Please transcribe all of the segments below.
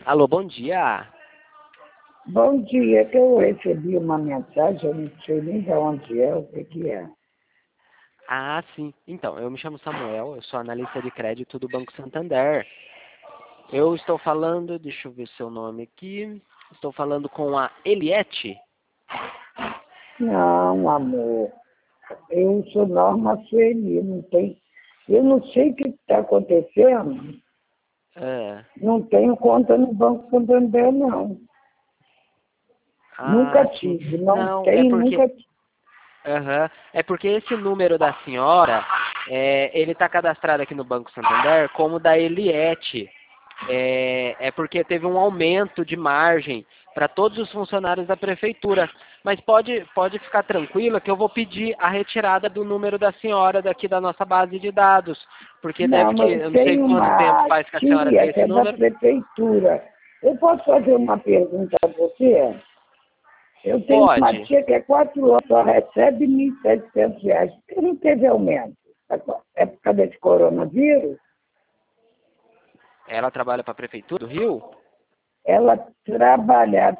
Alô, bom dia. Bom dia, que eu recebi uma mensagem, eu não sei nem de onde é, o que que é. Ah, sim. Então, eu me chamo Samuel, eu sou analista de crédito do Banco Santander. Eu estou falando, deixa eu ver seu nome aqui. Estou falando com a Eliette. Não, amor, eu sou Norma Sueli, eu não sei o que está acontecendo, Ah, não tenho conta no Banco Santander, não. Nunca sim. tive, não Não, é tenho, porque, nunca tive. é porque esse número da senhora, ele está cadastrado aqui no Banco Santander como da Eliette. É porque teve um aumento de margem para todos os funcionários da prefeitura. Mas pode ficar tranquila que eu vou pedir a retirada do número da senhora daqui da nossa base de dados. Porque Não, mas eu não sei tem quanto tempo uma faz que a senhora tem tia que esse é da número. prefeitura. Eu posso fazer uma pergunta a você? Eu tenho uma Pode. tia que é 4 anos, só recebe R$ 1.700. Por que não teve aumento? É por causa desse coronavírus? Ela trabalha para a prefeitura do Rio? Ela trabalhava,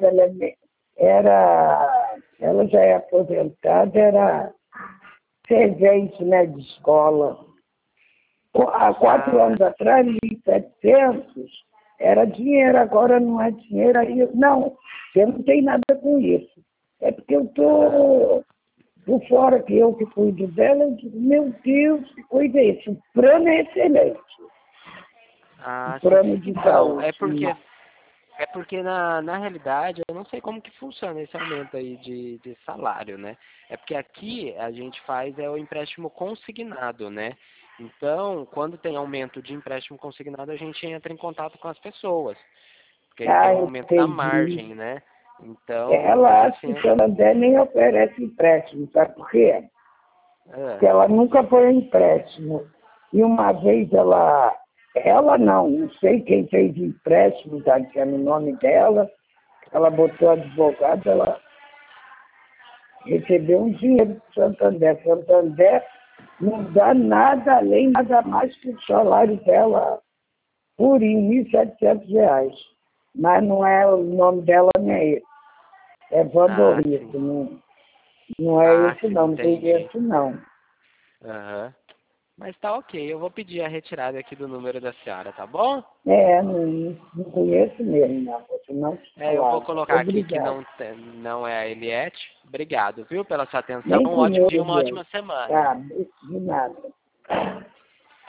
ela já é aposentada, era servente, né, de escola. Há 4 anos Ah, atrás, 1.700 era dinheiro, agora não é dinheiro. Aí, não, eu não tenho nada com isso. É porque eu estou por fora, que eu que cuido dela, eu digo, meu Deus, que coisa é isso? O plano é excelente. O sim. plano de Então, saúde. é porque na realidade eu não sei como que funciona esse aumento aí de salário, né? É porque aqui a gente faz o empréstimo consignado, né? Então, quando tem aumento de empréstimo consignado, a gente entra em contato com as pessoas, porque aí tem Ah, um aumento da entendi. margem, né? Então, a Ela gente acha que o sempre... Santander nem oferece empréstimo, sabe por quê? Ah, Porque ela nunca foi empréstimo. E uma vez ela não sei quem fez empréstimo, tá dizendo o nome dela, ela botou advogado, ela recebeu um dinheiro do Santander. Santander não dá nada além, nada mais que o salário dela por R$ 1.700. Mas não é o nome dela, não é esse. É sim. Vandorrico, não é esse Sim, não, não tem entendi. esse não. Aham. Mas tá ok, eu vou pedir a retirada aqui do número da senhora, tá bom? Não conheço mesmo, não. Você não te Eu vou falava. colocar aqui que Obrigado. não é a Eliette. Obrigado, viu, pela sua atenção. Nem Um ótimo dia, conheço uma ótima mesmo. semana. Tá, de nada.